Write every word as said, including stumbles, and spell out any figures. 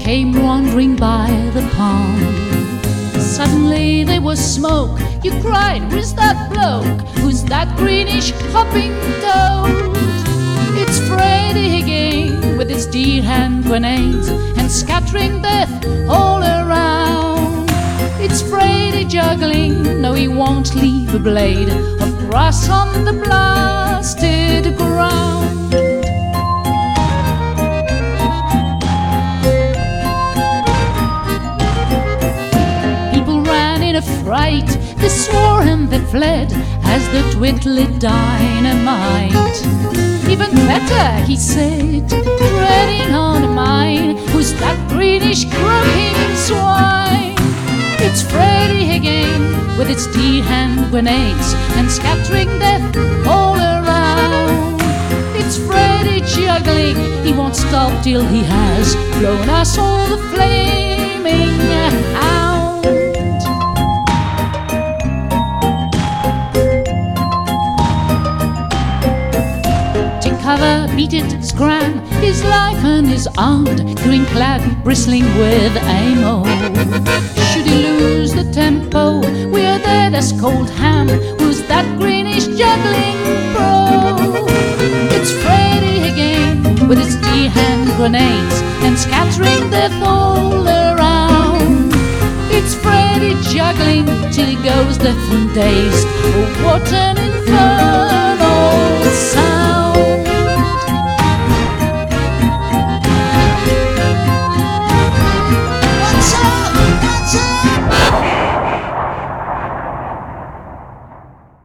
came wandering by the pond. Suddenly there was smoke. You cried, "Who's that bloke? Who's that greenish hopping toad?" "It's Freddy again, with his deer hand grenades and scattering death all around. It's Freddy juggling, no, he won't leave a blade of grass on the blasted ground." People ran in a fright, they swore and they fled as the twiddly dynamite. "Even better," he said, "treading on mine. Who's that greenish croaking swine?" "It's Freddy again, with its deer hand grenades and scattering death all around. It's Freddy juggling, he won't stop till he has blown us all the flaming out." Take cover, beat it, scram, his life and his armed, green-clad, bristling with ammo. Should he lose the tempo, we're dead as cold ham. Who's that greenish juggling pro? It's Freddy again, with his deer hand grenades and scattering death all around. It's Freddy juggling till he goes deaf and dazed. Oh, what an inferno!